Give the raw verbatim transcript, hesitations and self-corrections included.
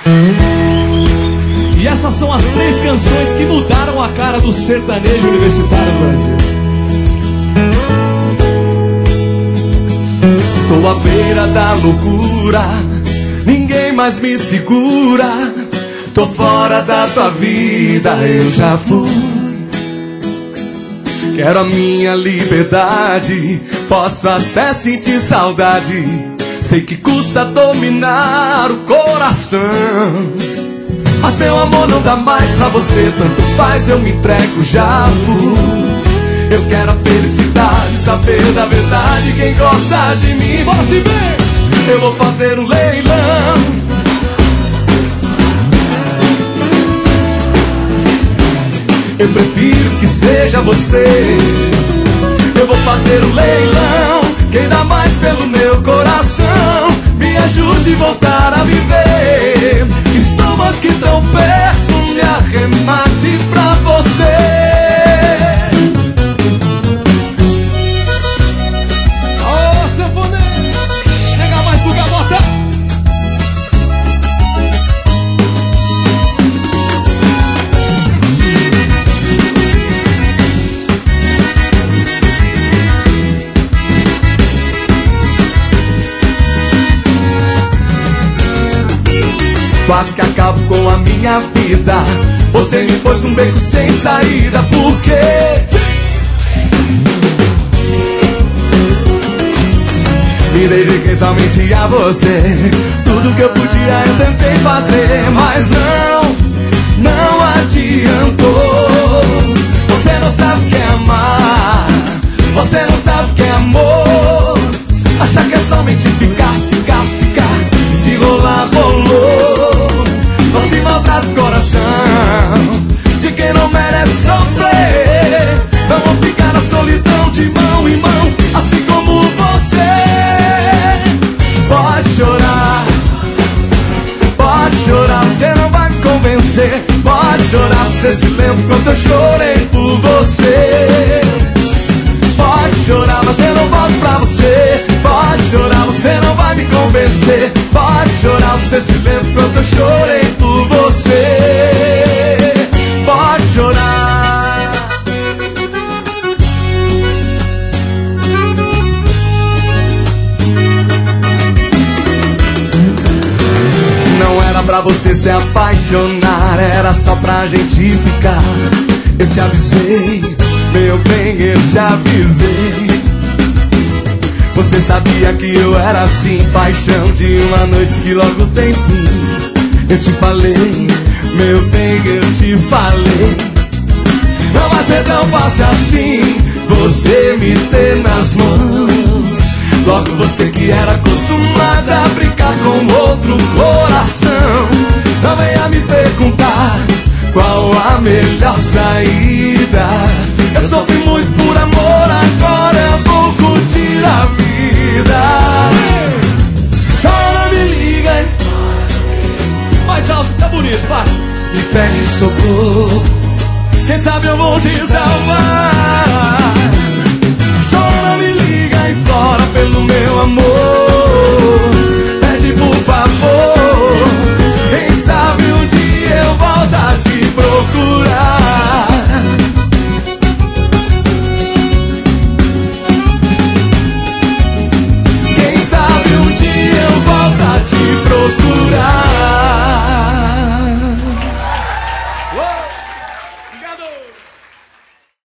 E essas são as três canções que mudaram a cara do sertanejo universitário do Brasil. Estou à beira da loucura, ninguém mais me segura. Tô fora da tua vida, eu já fui. Quero a minha liberdade, posso até sentir saudade. Sei que custa dominar o coração, mas meu amor não dá mais pra você. Tanto faz, eu me entrego, já fui. Eu quero a felicidade, saber da verdade quem gosta de mim. Bora se ver! Eu vou fazer um leilão. Eu prefiro que seja você. Eu vou fazer um leilão. Quem dá mais pelo meu coração, me ajude a voltar a viver. Estou aqui tão perto, me arremate pra você. Quase que acabo com a minha vida. Você me pôs num beco sem saída. Por quê? Me dediquei somente a você. Tudo que eu podia eu tentei fazer, mas não, não adiantou. Você não sabe o que é amar, você não sabe o que é amor. Achar que é somente ficar, ficar, ficar. E se rolar, rolou. Não se maltrata o coração de quem não merece sofrer. Vamos ficar na solidão de mão em mão, assim como você. Pode chorar, pode chorar, você não vai me convencer. Pode chorar, você se lembra quanto eu chorei por você. Pode chorar, mas eu não volto pra você. Pode chorar, você não vai me convencer. Pode chorar, você se lembra quanto eu chorei por você. Pode chorar. Não era pra você se apaixonar, era só pra gente ficar. Eu te avisei, meu bem, eu te avisei. Você sabia que eu era assim, paixão de uma noite que logo tem fim. Eu te falei, meu bem, eu te falei. Não vai ser tão fácil assim você me ter nas mãos. Logo você que era acostumada a brincar com outro coração. Não venha me perguntar qual a melhor saída. Eu sofri muito por amor, agora eu vou curtir a vida. Só não me liga. Mais alto, tá bonito, vai. Me pede socorro, quem sabe eu vou te salvar. Só não me liga, implora pelo meu amor. Pede por favor, quem sabe um dia eu volto a te procurar. Quem sabe um dia eu volto a te procurar. Uou! Obrigado!